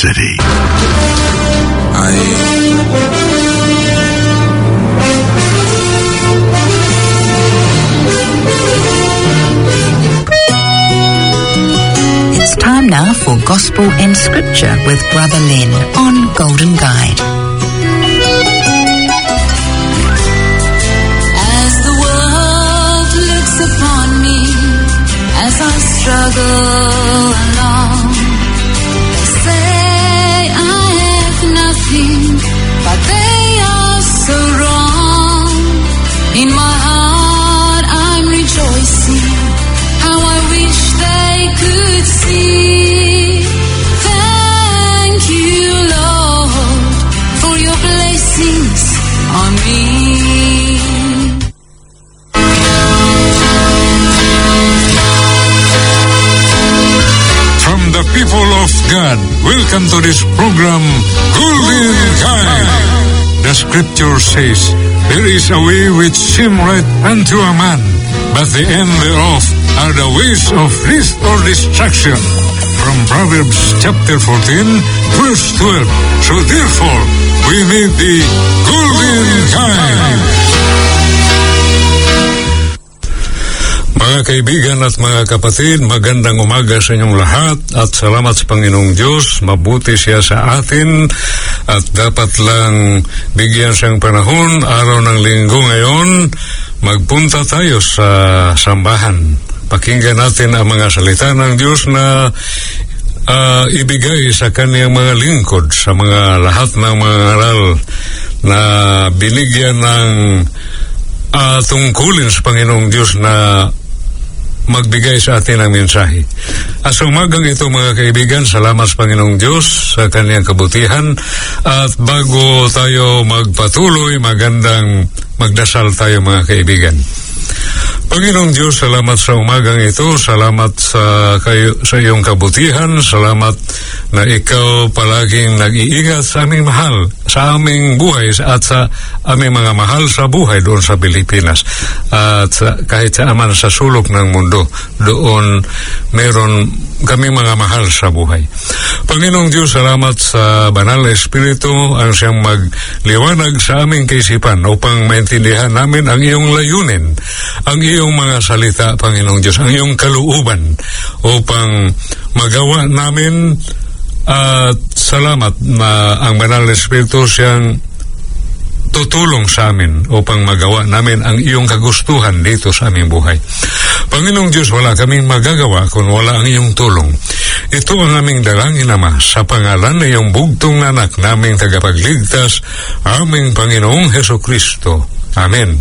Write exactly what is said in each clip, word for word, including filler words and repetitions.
City. I... It's time now for Gospel and Scripture with Brother Len on Golden Guide. As the world looks upon me, as I struggle along, they say I have nothing, but they are so wrong. In my heart I'm rejoicing, how I wish they could see. Thank you, Lord, for your blessings on me. From the people of God, welcome to this program, Golden Guide. The scripture says, there is a way which seem right unto a man, but the end thereof are the ways of death or destruction. From Proverbs chapter fourteen, verse twelve. So therefore, we need the Golden Guide. Mga kaibigan at mga kapatid, magandang umaga sa inyong lahat at salamat sa Panginoong Diyos. Mabuti siya sa atin at dapat lang bigyan siyang panahon. Araw ng linggo ngayon, magpunta tayo sa sambahan. Pakinggan natin ang mga salita ng Diyos na uh, ibigay sa kaniyang mga lingkod, sa mga lahat ng mga aral na binigyan ng uh, tungkulin sa Panginoong Diyos na magbigay sa atin ng mensahe. At sa umagang ito, mga kaibigan, salamat sa Panginoong Diyos sa kaniyang kabutihan. At bago tayo magpatuloy, magandang magdasal tayo, mga kaibigan. Panginoong Diyos, salamat sa umagang ito, salamat sa, kayo, sa iyong kabutihan, salamat na ikaw palaging nag-iingat sa aming mahal, sa aming buhay at sa aming mga mahal sa buhay doon sa Pilipinas. At sa, kahit sa aman sa sulok ng mundo, doon meron kami mga mahal sa buhay. Panginoong Diyos, salamat sa banal na Espiritu ang siyang magliwanag sa aming kaisipan upang maintindihan namin ang iyong layunin, ang iyong mga salita, Panginoong Diyos, ang iyong kalooban upang magawa namin. At salamat na ang banal na Espiritu siyang tutulong sa amin upang magawa namin ang iyong kagustuhan dito sa aming buhay. Panginoong Diyos, wala kaming magagawa kung wala ang iyong tulong. Ito ang aming dalangin, Ama, sa pangalan ng iyong bugtong na anak naming tagapagligtas, aming Panginoong Hesukristo. Amen.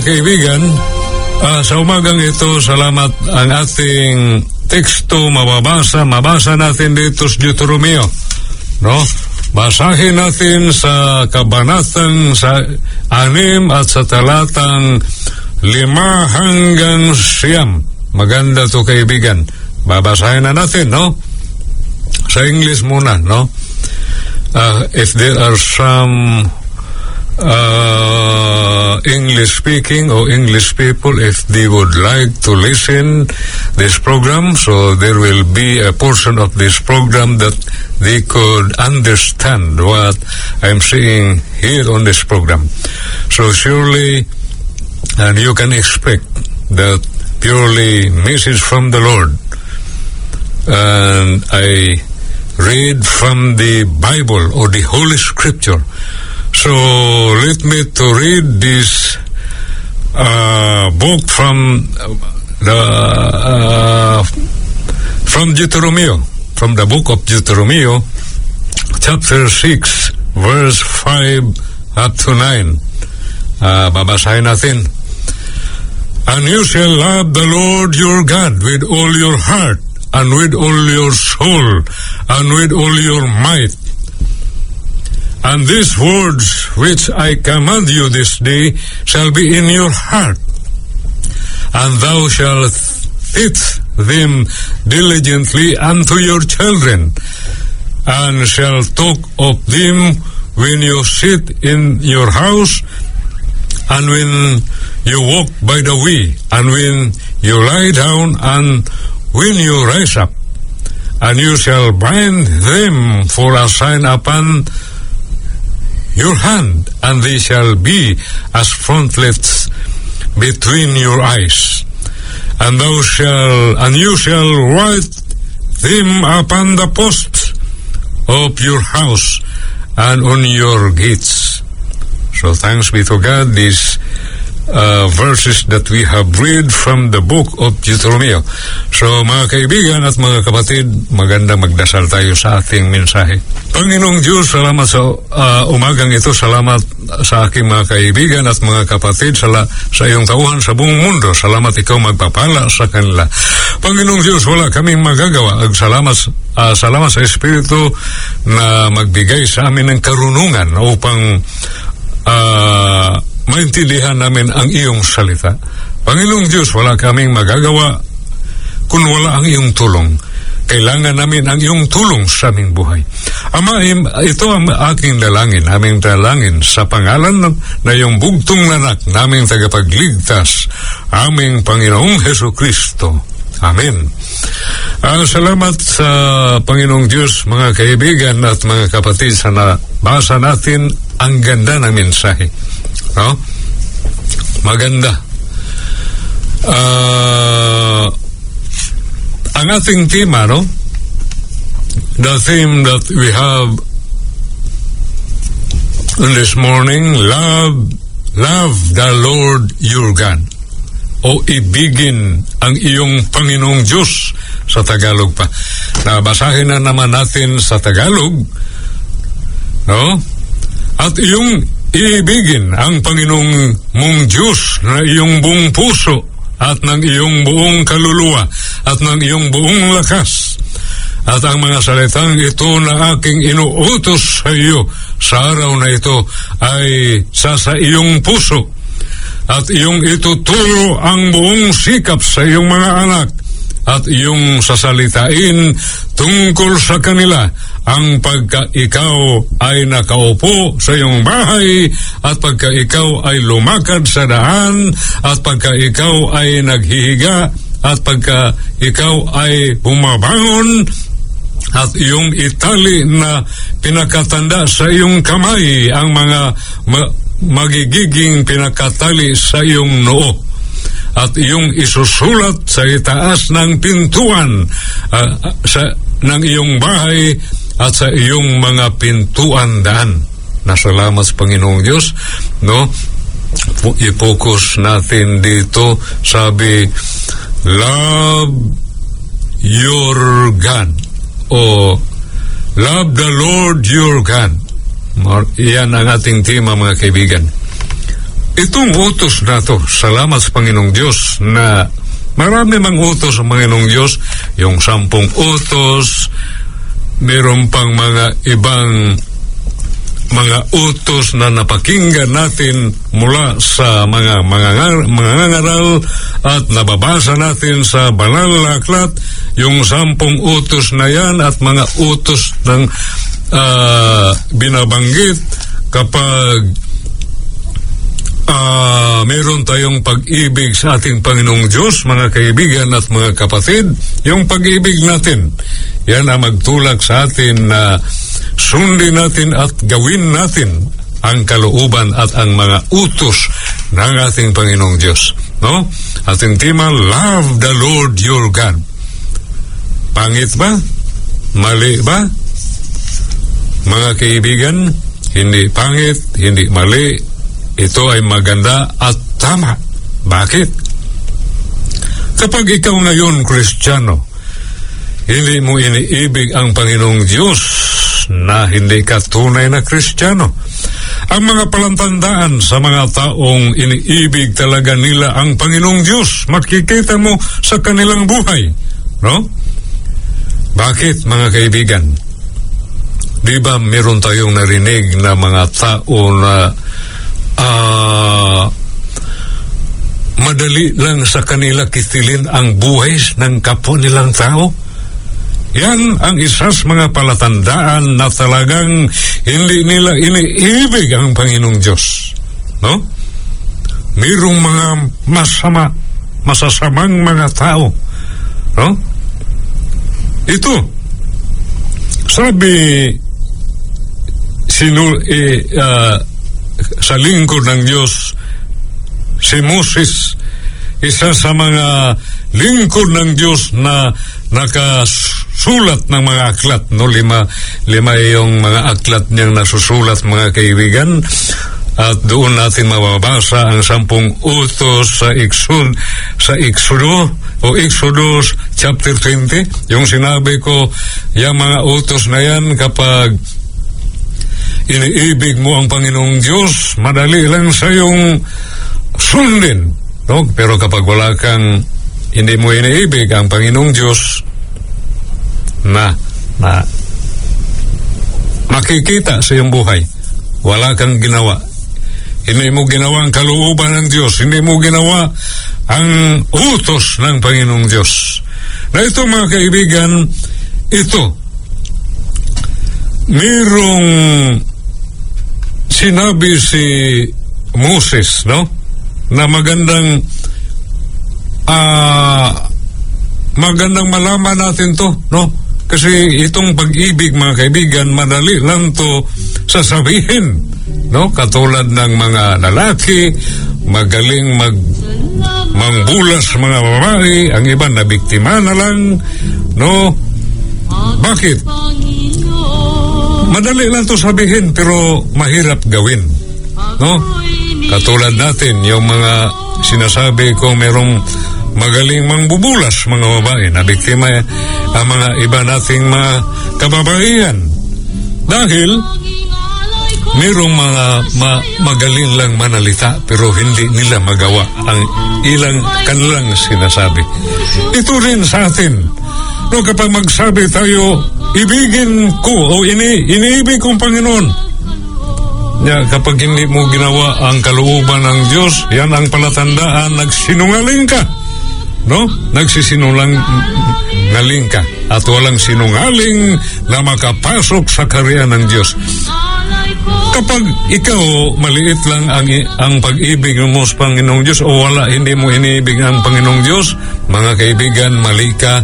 kaibigan, uh, sa umagang ito, salamat ang ating teksto mababasa, mabasa natin dito sa Deuteronomio, no? Basahin natin sa kabanatang sa anim at sa talatang lima hanggang siyam. Maganda to kaibigan. Babasahin na natin, no? Sa English muna, no? Uh, if there are some uh, English speaking or English people, if they would like to listen this program, so there will be a portion of this program that they could understand what I'm saying here on this program. So surely, and you can expect that purely message from the Lord. And I read from the Bible or the Holy Scripture. So let me to read this uh, book from the uh, from Deuteronomio, from the book of Deuteronomio, chapter six, verse five up to nine. Uh, babasahin natin. And you shall love the Lord your God with all your heart, and with all your soul, and with all your might. And these words which I command you this day shall be in your heart, and thou shalt teach them diligently unto your children, and shall talk of them when you sit in your house, and when you walk by the way, and when you lie down, and when you rise up. And you shall bind them for a sign upon your hand, and they shall be as frontlets between your eyes. And thou shall, and you shall write them upon the posts of your house and on your gates. So thanks be to God, these uh, verses that we have read from the book of Deuteronomio. So mga kaibigan at mga kapatid, maganda magdasal tayo sa ating mensahe. Panginoong Diyos, salamat sa uh, umagang ito, salamat sa aking mga kaibigan at mga kapatid sa, la, sa iyong tauhan sa buong mundo. Salamat ikaw magpapala sa kanila. Panginoong Diyos, wala kaming magagawa. Salamat, uh, salamat sa Espiritu na magbigay sa amin ng karunungan upang uh, maintindihan namin ang iyong salita. Panginoong Diyos, wala kaming magagawa kung wala ang iyong tulong. Kailangan namin ang iyong tulong sa aming buhay. Ama, ito ang aking dalangin, aming dalangin sa pangalan na iyong bugtong nanak, naming tagapagligtas, aming Panginoong Jesucristo. Amen. Uh, salamat sa Panginoong Diyos, mga kaibigan at mga kapatid, sa nabasa natin ang ganda ng mensahe. No? Maganda. Uh, ang ating tema, no? The theme that we have on this morning, love, love the Lord your God. O ibigin ang iyong Panginoong Diyos, sa Tagalog pa. Nabasahin na naman natin sa Tagalog, no? At iyong iibigin ang Panginoong mong Diyos na iyong buong puso at ng iyong buong kaluluwa at ng iyong buong lakas. At ang mga salitang ito na aking inuutos sa iyo sa araw na ito ay sa sa iyong puso, at iyong ituturo ang buong sikap sa iyong mga anak, at iyong sasalitain tungkol sa kanila ang pagka ikaw ay nakaupo sa iyong bahay, at pagka ikaw ay lumakad sa daan, at pagka ikaw ay naghihiga, at pagka ikaw ay bumabangon, at iyong itali na pinakatanda sa iyong kamay ang mga ma- magigiging pinakatali sa iyong noo, at iyong isusulat sa itaas ng pintuan uh, sa, ng iyong bahay at sa iyong mga pintuan daan. Nasalamat sa Panginoong Diyos, no? I-focus natin dito, sabi, love your God, o love the Lord your God. Iyan ang ating tema, mga kaibigan. itong utos na to, salamat sa Panginoong Diyos na marami mang utos ang Panginoong Diyos, yung sampung utos, meron pang mga ibang mga utos na napakinggan natin mula sa mga mga, mga ngaral at nababasa natin sa banal na aklat, yung sampung utos na yan at mga utos ng uh, binabanggit kapag uh, meron tayong pag-ibig sa ating Panginoong Diyos, mga kaibigan at mga kapatid. Yung pag-ibig natin, yan ang magtulak sa atin na sundin natin at gawin natin ang kalooban at ang mga utos ng ating Panginoong Diyos. No? Ating tema, love the Lord your God. Pangit ba? Mali ba? Mga kaibigan, hindi pangit, hindi mali. Ito ay maganda at tama. Bakit? Kapag ikaw ngayon, Kristiyano, hindi mo iniibig ang Panginoong Diyos, na hindi ka tunay na Kristiyano. Ang mga palatandaan sa mga taong iniibig talaga nila ang Panginoong Diyos, makikita mo sa kanilang buhay. No? Bakit, mga kaibigan? Di ba meron tayong narinig na mga tao na uh, madali lang sa kanila kitilin ang buhay ng kapwa nilang tao? Yan ang isa sa mga palatandaan na talagang hindi nila iniibig ang Panginoong Diyos. No? Mayroong mga masama, masasamang mga tao. No? Ito, sabi sinul, eh, uh, sa lingkod ng Diyos, si Moses, isa sa mga lingkod ng Diyos na nakasulat ng mga aklat, no? Lima, lima yung mga aklat niyang nasusulat, mga kaibigan. At doon natin mababasa ang sampung utos sa Exod, sa Exodo, o Exodus chapter twenty. Yung sinabi ko, yung mga utos na yan, kapag iniibig mo ang Panginoong Diyos, madali lang sa yung sundin. No? Pero kapag wala kang, hindi mo iniibig ang Panginoong Diyos, na, na makikita sa iyong buhay, wala kang ginawa. Hindi mo ginawa ang kalooban ng Diyos, hindi mo ginawa ang utos ng Panginoong Diyos. Na ito, mga kaibigan, ito, mayroong sinabi si Moses, no? Na magandang ah uh, magandang malaman natin to, no? Kasi itong pag-ibig, mga kaibigan, madali lang to sasabihin, no? Katulad ng mga lalaki, magaling mag mangbulas mga babae, ang iba na biktima na lang, no? Bakit? Madali lang to sabihin pero mahirap gawin, no? Katulad natin, yung mga sinasabi ko, merong magaling mangbubulas mga babae na biktima ang mga iba nating mga kababaihan. Dahil merong mga ma, magaling lang manalita pero hindi nila magawa ang ilang kanilang sinasabi. Ito rin sa atin. No, kapag magsabi tayo, ibigin ko o ini, iniibig kong Panginoon. Ya, kapag hindi mo ginawa ang kalooban ng Diyos, yan ang palatandaan, nagsinungaling ka. No? Nagsisinungaling ngaling ka. At walang sinungaling na makapasok sa kaharian ng Diyos. Kapag ikaw maliit lang ang, ang pag-ibig mo sa Panginoong Diyos o wala, hindi mo iniibig ang Panginoong Diyos, mga kaibigan, mali ka.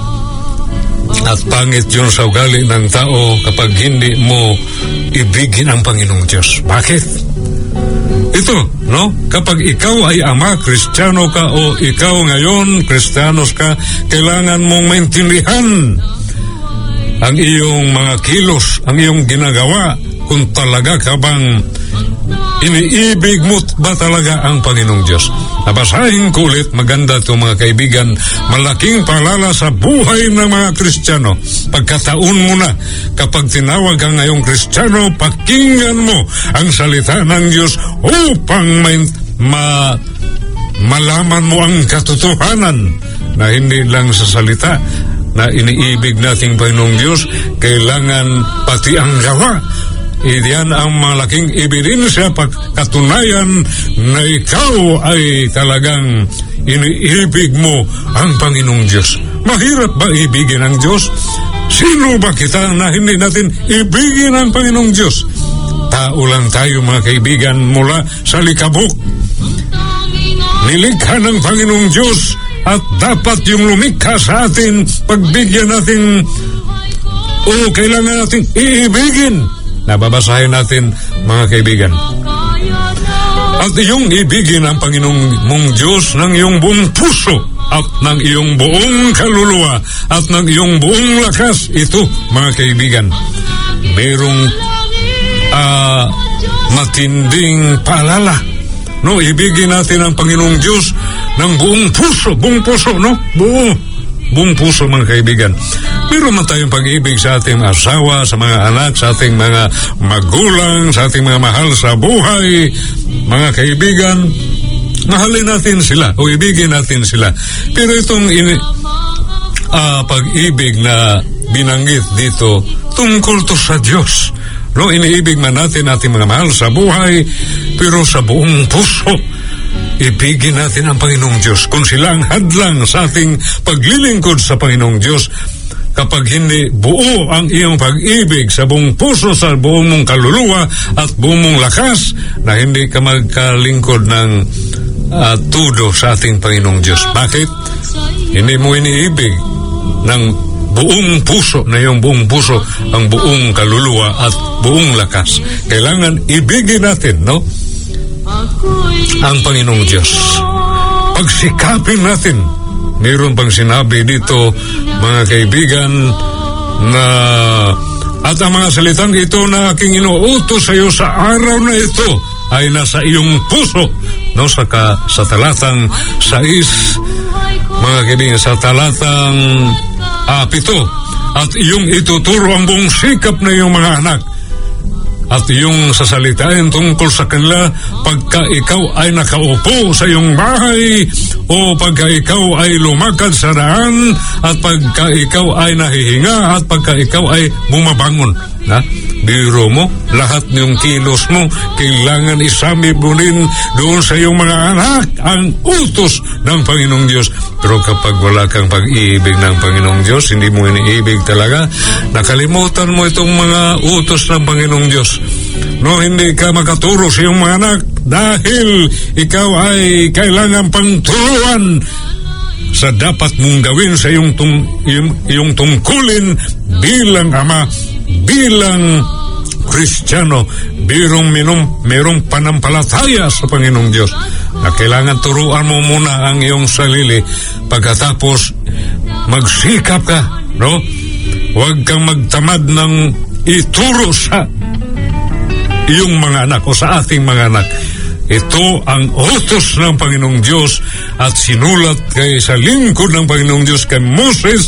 At pangit yun sa ugali ng tao kapag hindi mo ibigin ang Panginoong Diyos. Bakit? Ito, no? Kapag ikaw ay ama, Kristiyano ka, o ikaw ngayon, Kristiyanos ka, kailangan mong maintindihan ang iyong mga kilos, ang iyong ginagawa, kung talaga ka bang iniibig mo ba talaga ang Panginoong Diyos. Nabasahin ko ulit, maganda ito mga kaibigan, malaking paalala sa buhay ng mga Kristiyano. Pagkataon mo na, kapag tinawag ka ngayong Kristiyano, pakinggan mo ang salita ng Diyos upang ma malaman mo ang katotohanan na hindi lang sa salita na iniibig nating Panginoong Diyos, kailangan pati ang gawa. Iyan ang malaking ebidensya, pagkatunayan na ikaw ay talagang iniibig mo ang Panginoong Diyos. Mahirap ba ibigin ang Diyos? Sino ba kita na hindi natin ibigin ang Panginoong Diyos? Tao lang tayo, mga kaibigan, mula sa likabok. Nilikha ng Panginoong Diyos at dapat yung lumikha sa atin, pagbigyan natin o kailangan natin iibigin. Nababasahin natin, mga kaibigan. At iyong ibigin ang Panginoong mong Diyos ng iyong buong puso at ng iyong buong kaluluwa at ng iyong buong lakas. Ito, mga kaibigan, mayroong uh, matinding paalala. No, ibigin natin ang Panginoong Diyos ng buong puso, buong puso, no? Buong, buong puso, mga kaibigan. Meron man tayong pag-ibig sa ating asawa, sa mga anak, sa ating mga magulang, sa ating mga mahal sa buhay. Mga kaibigan, mahalin natin sila o ibigin natin sila. Pero itong ini, uh, pag-ibig na binanggit dito, tungkol to sa Diyos. No, iniibig man natin ating mga mahal sa buhay, pero sa buong puso, ibigin natin ang Panginoong Diyos. Kung sila ang hadlang sa ating paglilingkod sa Panginoong Diyos, kapag hindi buo ang iyong pag-ibig sa buong puso, sa buong mong kaluluwa at buong mong lakas, na hindi ka magkalingkod ng uh, tudo sa ating Panginoong Diyos. Bakit? Hindi mo iniibig ng buong puso, na yung buong puso, ang buong kaluluwa at buong lakas. Kailangan ibigin natin, no? Ang Panginoong Diyos. Pagsikapin natin. Mayroon pang sinabi dito, mga kaibigan, na at ang mga salitang ito na aking inuutos sa iyo sa araw na ito ay nasa iyong puso. No, sa, ka, sa talatang sais, mga kaibigan, sa talatang uh, pito, at iyong ituturo ang buong sikap na iyong mga anak. At iyong sasalitain tungkol sa kanila pagka ikaw ay nakaupo sa iyong bahay o pagka ikaw ay lumakad sa daan at pagka ikaw ay nahihinga at pagka ikaw ay bumabangon. Na? Biro mo, lahat ng kilos mo kailangan isamibunin doon sa iyong mga anak ang utos ng Panginoong Diyos. Pero kapag wala kang pag-ibig ng Panginoong Diyos, hindi mo iniibig talaga, nakalimutan mo itong mga utos ng Panginoong Diyos. No, hindi ka makaturo sa iyong mga anak dahil ikaw ay kailangan pang turuan sa dapat mong gawin sa iyong, tung, iyong, iyong tungkulin bilang ama, bilang Kristiyano, birong minum, merong panampalataya sa Panginoong Diyos, na kailangan turuan mo muna ang iyong sarili. Pagkatapos magsikap ka, no? Huwag kang magtamad ng ituro sa iyong mga anak o sa ating mga anak. Ito ang utos ng Panginoong Diyos at sinulat kay sa lingkod ng Panginoong Diyos kay Moses.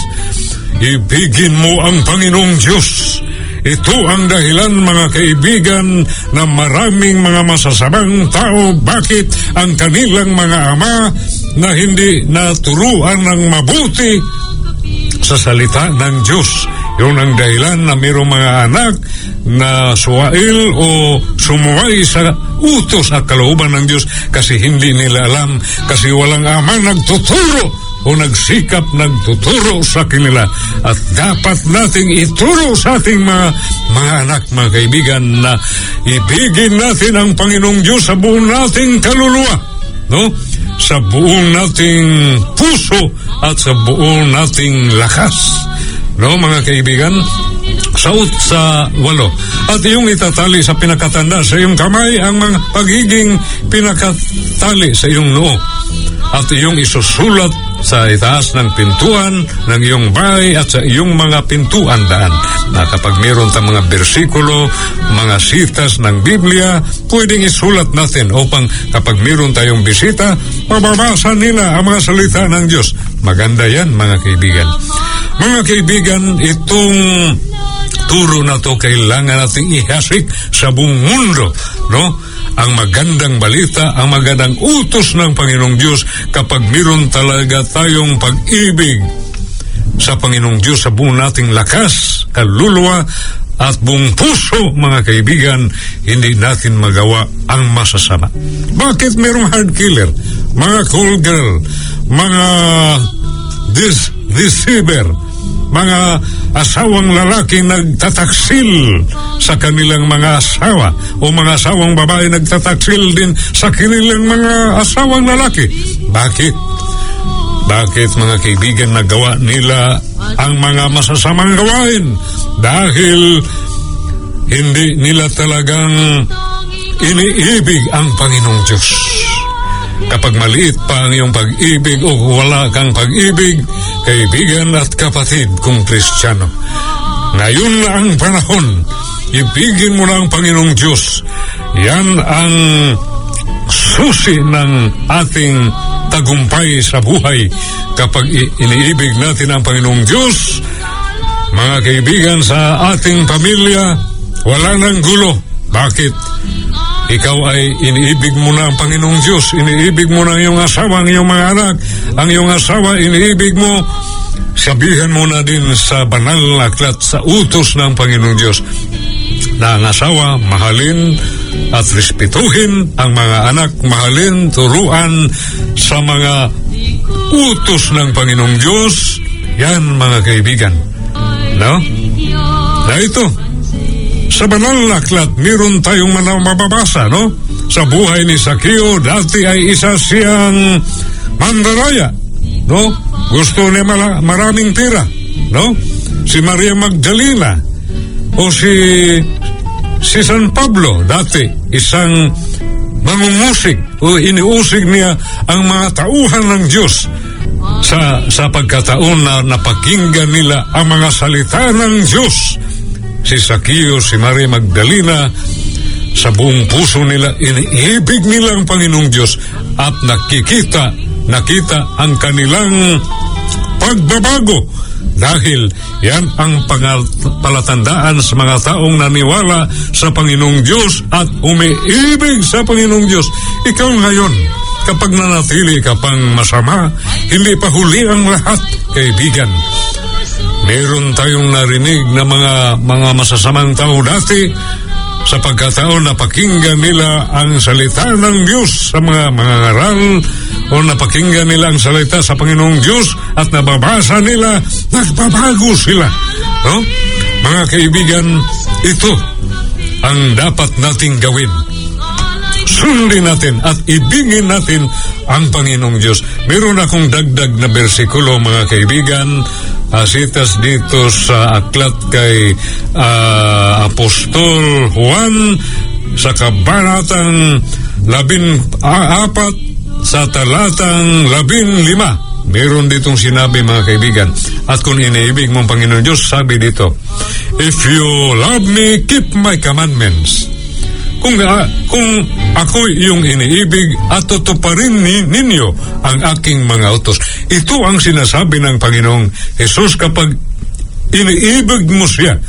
Ibigin mo ang Panginoong Diyos. Ito ang dahilan, mga kaibigan, na maraming mga masasamang tao, bakit ang kanilang mga ama na hindi naturuan ng mabuti sa salita ng Diyos. Yun ang dahilan na mayroong mga anak na suwail o sumuway sa utos at kalooban ng Diyos kasi hindi nila alam, kasi walang ama nagtuturo o nagsikap nagtuturo sa kanila. At dapat nating ituro sa ating mga, mga anak, mga kaibigan, na ibigin natin ang Panginoong Diyos sa buong nating kaluluwa, no? Sa buong nating puso at sa buong nating lakas. No, mga kaibigan, saut sa walo. At iyong itatali sa pinakatanda sa iyong kamay ang mga pagiging pinakatali sa iyong noo. At iyong isusulat sa itaas ng pintuan ng iyong bahay at sa iyong mga pintuan daan. Na kapag mayroon tayong mga bersikulo, mga sitas ng Biblia, pwedeng isulat natin upang kapag mayroon tayong bisita, mababasa nila ang mga salita ng Diyos. Maganda yan, mga kaibigan. Mga kaibigan, itong turo na to kailangan nating ihasik sa buong mundo, no? ang magandang balita, ang magandang utos ng Panginoong Diyos kapag meron talaga tayong pag-ibig sa Panginoong Diyos sa buong nating lakas, kaluluwa, at buong puso, mga kaibigan, hindi natin magawa ang masasama. Bakit merong hard killer, mga cool girl, mga dis deceiver, mga asawang lalaking nagtataksil sa kanilang mga asawa, o mga asawang babae nagtataksil din sa kanilang mga asawang lalaki? Bakit? Bakit, mga kaibigan, nagawa nila ang mga masasamang gawain? Dahil hindi nila talagang iniibig ang Panginoong Diyos. Kapag maliit pa ang iyong pag-ibig o wala kang pag-ibig, kaibigan at kapatid kong Kristiyano, ngayon na ang panahon, ibigin mo na ang Panginoong Diyos. Yan ang susi ng ating tagumpay sa buhay. Kapag iniibig natin ang Panginoong Diyos, mga kaibigan, sa ating pamilya, wala nang gulo. Bakit? Ikaw ay iniibig mo na ang Panginoong Diyos, iniibig mo na ang iyong asawa, ang iyong mga anak, ang iyong asawa, iniibig mo. Sabihan mo na din sa banal na aklat, sa utos ng Panginoong Diyos, na ang asawa mahalin at respetuhin, ang mga anak mahalin, turuan sa mga utos ng Panginoong Diyos. Yan, mga kaibigan, no? Na ito, sa banal na aklat, meron tayong mababasa, no? Sa buhay ni Sakeo, dati ay isa siyang mandaraya, no? Gusto niya mala- maraming pera, no? Si Maria Magdalena, o si si San Pablo, dati isang mangumusig, o iniusig niya ang mga tauhan ng Diyos. Sa, sa pagkataon na napakinggan nila ang mga salita ng Diyos, si Sakeo, si Maria Magdalena, sa buong puso nila, iniibig nila ang Panginoong Diyos, at nakikita, nakita ang kanilang pagbabago. Dahil yan ang palatandaan sa mga taong naniwala sa Panginoong Diyos at umiibig sa Panginoong Diyos. Ikaw ngayon, kapag nanatili ka pang masama, hindi pa huli ang lahat, kaibigan. Meron tayong narinig na mga mga masasamang tao dati, sa pagkataon na pakinggan nila ang salita ng Diyos sa mga mga ngaral, o napakinggan nila ang salita sa Panginoong Diyos at nababasa nila, nagbabago sila, no? Mga kaibigan, ito ang dapat nating gawin. Sundin natin at ibigin natin ang Panginoong Diyos. Meron akong dagdag na bersikulo, mga kaibigan, asitas dito sa aklat kay uh, Apostol Juan, sa kabanatang labin uh, apat, sa talatang labin lima. Meron ditong sinabi, mga kaibigan, at kung iniibig mong Panginoon Diyos, sabi dito, if you love me, keep my commandments. Kung, uh, kung ako yung iniibig at tutuparin ni, ninyo ang aking mga utos. Ito ang sinasabi ng Panginoong Jesus kapag iniibig mo siya,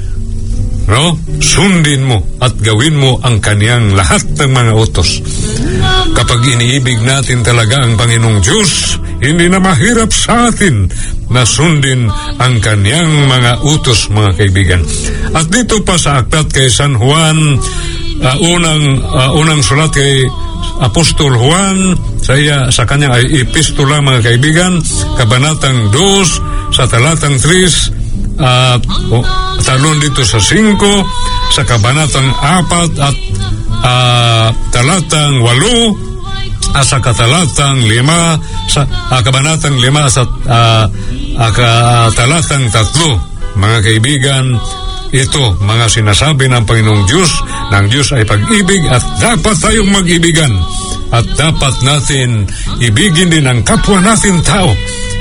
no? Sundin mo at gawin mo ang kaniyang lahat ng mga utos. Kapag iniibig natin talaga ang Panginoong Diyos, hindi na mahirap sa atin na sundin ang kaniyang mga utos, mga kaibigan. At dito pa sa aklat kay San Juan, Uh, unang uh, unang sulat kay Apostol Juan, sa iya, sa kanyang ay epistola, mga kaibigan, kabanatang dos, sa talatang tres, at uh, talon dito sa singko, sa kabanatang apat at uh, talatang walo, uh, sa katalatang lima, sa uh, kabanatang lima, sa uh, uh, talatang tatlo, mga kaibigan. Ito, mga sinasabi ng Panginoong Diyos, ng Diyos ay pag-ibig at dapat tayong mag-ibigan. At dapat natin ibigin din ang kapwa natin tao.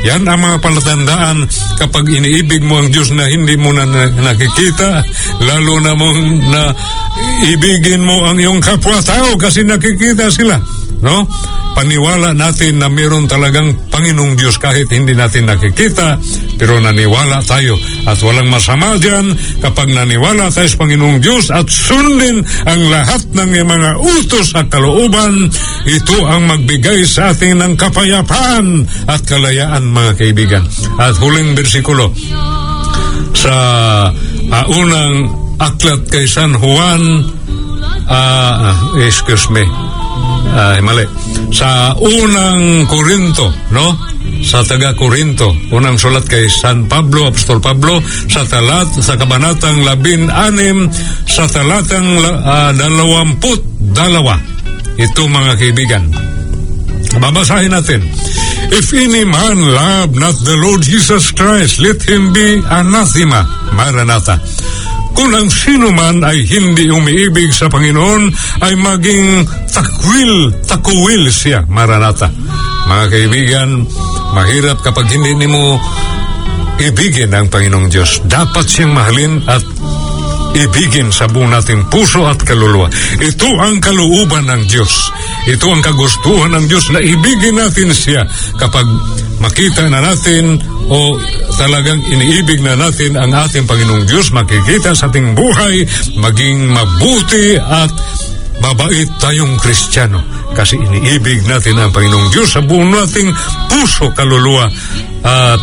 Yan ang mga palatandaan kapag iniibig mo ang Diyos na hindi mo na nakikita, lalo na mong na ibigin mo ang iyong kapwa-tao kasi nakikita sila, no? Paniwala natin na meron talagang Panginoong Diyos kahit hindi natin nakikita, pero naniwala tayo. At walang masama dyan kapag naniwala tayo sa Panginoong Diyos at sundin ang lahat ng mga utos at kalooban. Ito ang magbigay sa atin ng kapayapaan at kalayaan, mga kaibigan. At huling bersikulo sa uh, unang aklat kay San Juan, uh, excuse me, Ay, mali. Sa unang Korinto, no? Sa taga Korinto, unang sulat kay San Pablo, Apostol Pablo, sa talat, sa kabanatang labin anim, sa talatang uh, dalawamput dalawa. Ito, mga kaibigan. Babasahin natin. If any man love not the Lord Jesus Christ, let him be anathema. Maranatha. Kung ang sino man ay hindi umiibig sa Panginoon, ay maging takwil, takuwil siya. Maranatha. Mga kaibigan, mahirap kapag hindi mo ibigin ang Panginoong Diyos. Dapat siyang mahalin at ibigin sa buong nating puso at kaluluwa. Ito ang kalooban ng Diyos. Ito ang kagustuhan ng Diyos na ibigin natin siya kapag makita na natin o talagang iniibig na natin ang ating Panginoong Diyos, makikita sa ating buhay, maging mabuti at mabait tayong Kristiyano. Kasi iniibig natin ang Panginoong Diyos sa buong nating puso, kaluluwa at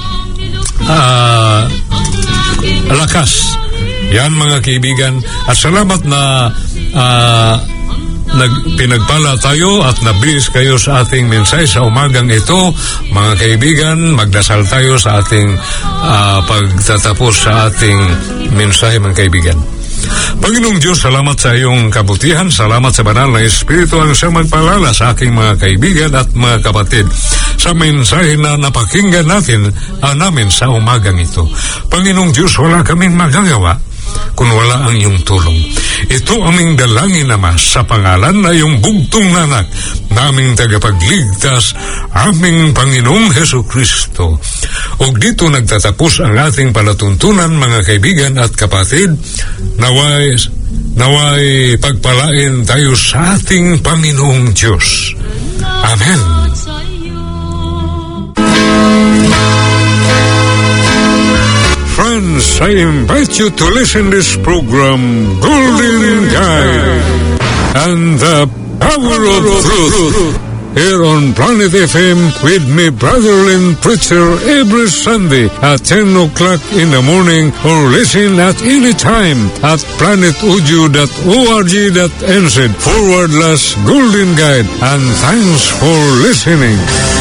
uh, lakas. Yan, mga kaibigan. At salamat na uh, Nag, pinagpala tayo at nabilis kayo sa ating mensahe sa umagang ito. Mga kaibigan, magdasal tayo sa ating uh, pagtatapos sa ating mensahe, mga kaibigan. Panginoong Diyos, salamat sa iyong kabutihan. Salamat sa banal na Espiritu ang siyang magpalala sa aking mga kaibigan at mga kapatid sa mensahe na napakinggan natin uh, namin sa umagang ito. Panginoong Diyos, wala kaming magagawa kung wala ang iyong tulong. Ito aming dalangin, Ama, sa pangalan na iyong bugtong anak, naming tagapagligtas, aming Panginoong Hesukristo. O dito nagtatapos ang ating palatuntunan, mga kaibigan at kapatid. Naway, naway pagpalain tayo sa ating Panginoong Diyos. Amen. Friends, I invite you to listen this program, Golden Guide, and the Power of Truth, here on Planet F M with me, Brother Lynn Preacher, every Sunday at ten o'clock in the morning, or listen at any time at planet audio dot org dot n z forward slash Golden Guide, and thanks for listening.